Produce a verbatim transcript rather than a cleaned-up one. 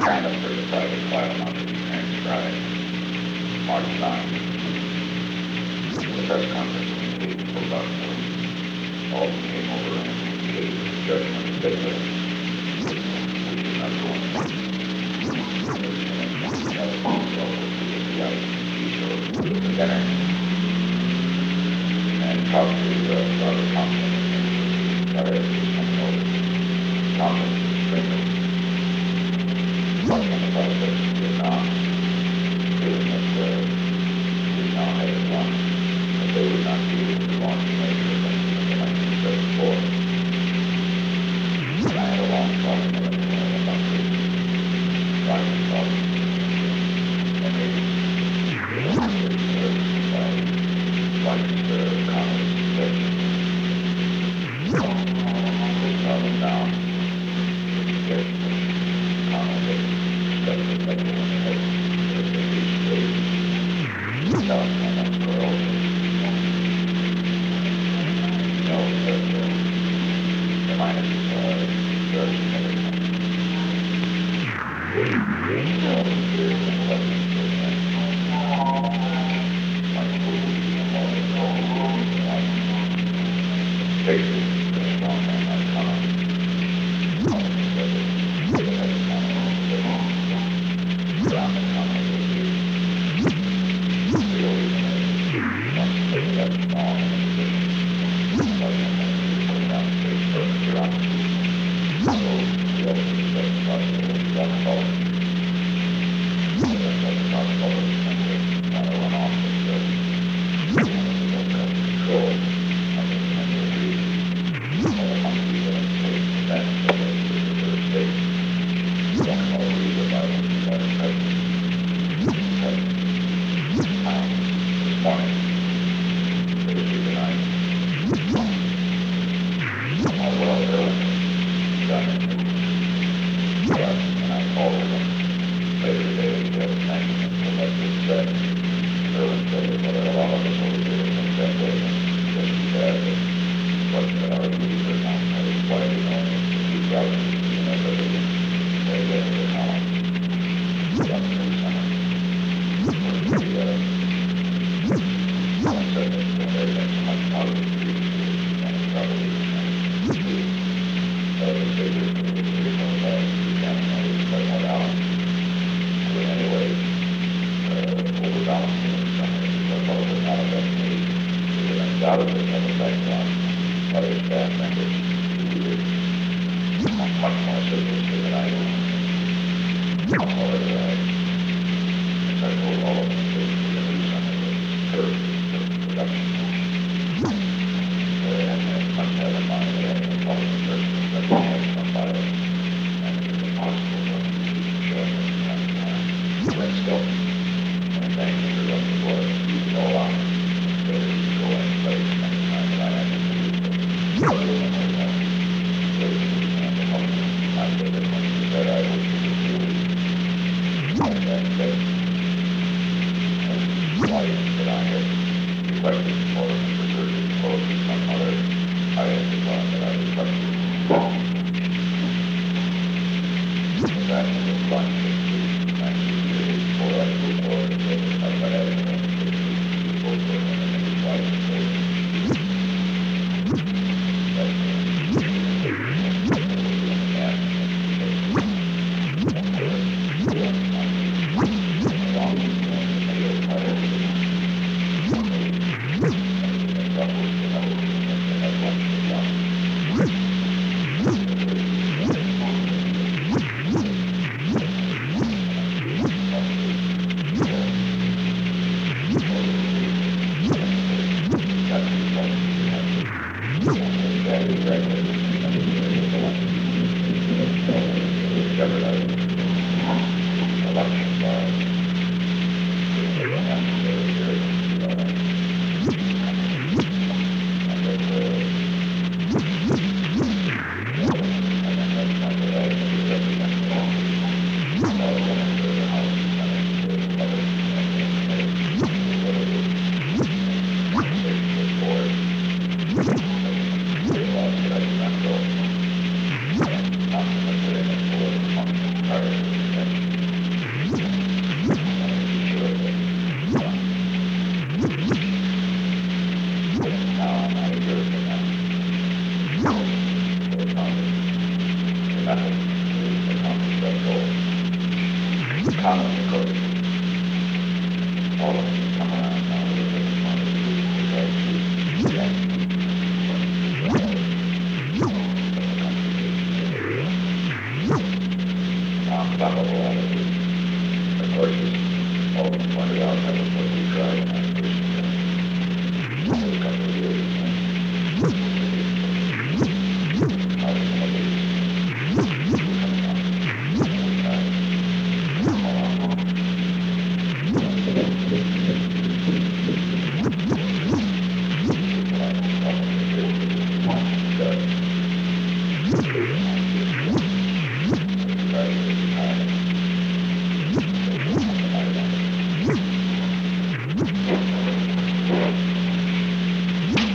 Kind of for the private file not to be transcribed. March ninth, the press conference concluded for about noon. All came over and communicated with the judgment of Baylor. We did not go into the I C G show for dinner and talked to uh, Robert Thompson and got everything coming over. Thompson was extremely much on the process in Vietnam, feeling that uh, Vietnam had it won, that they would not be able to launch a major offensive until nineteen seventy-four. And I had a long talk with him about the Ryan problem. And they wanted to like the communist convention. They shot them down with the suggestion that communists discussed the level when they had the biggest stage. South Carolina Pearl. You know that uh, the minus uh, drugs and everything. So there's an eleven percent. Basically, the strong man had come up. Around the county, we always once they got small and everything, like put down the face for the bureaucracy. So we always expect the possibility of that fault. That's like the possibility of something kind of run off with the control. I think the number of reasons all hungry that take advantage of it to the state. Don't know read about it that are present. Um, this morning, it was the night. Uh, well, Erwin done it. Yeah, and I called him later today to thank him for what he said. Erwin said that there are a lot of us over here that think that way. Just too bad that what that our leaders are not very quiet, you know, to keep out, you know, that they they get the column. Young and summer. The, uh, I said that uh, they had so much power to do, and probably uh, the figures that we were talking about, we can't know quite more out. But anyway, uh, overbalancing in some ways, because all of it out of that need, we would undoubtedly have a background other staff members who were much more sophisticated than I do. However, I, as I told all of them, that we were going to do something that curb the production. They must have in mind that any Republican person that they have somebody, and it is impossible for them to keep showing it from time to time. Let's go. And thank you for what it was. You could all out. Instead of go any place any time that I had to do it. I did it when you said I wish you could do it. And then that life that I had requested for and reserved for some other, I had the one that I requested. That was a bunch of nineteen years before I moved forward and said I got everything to do both of them and then decided to say common, of course. All of them come around now with a different point of view with regard to that um, probable attitude. Of course, as Alden pointed out, that was what we tried in our first, uh, first couple of years.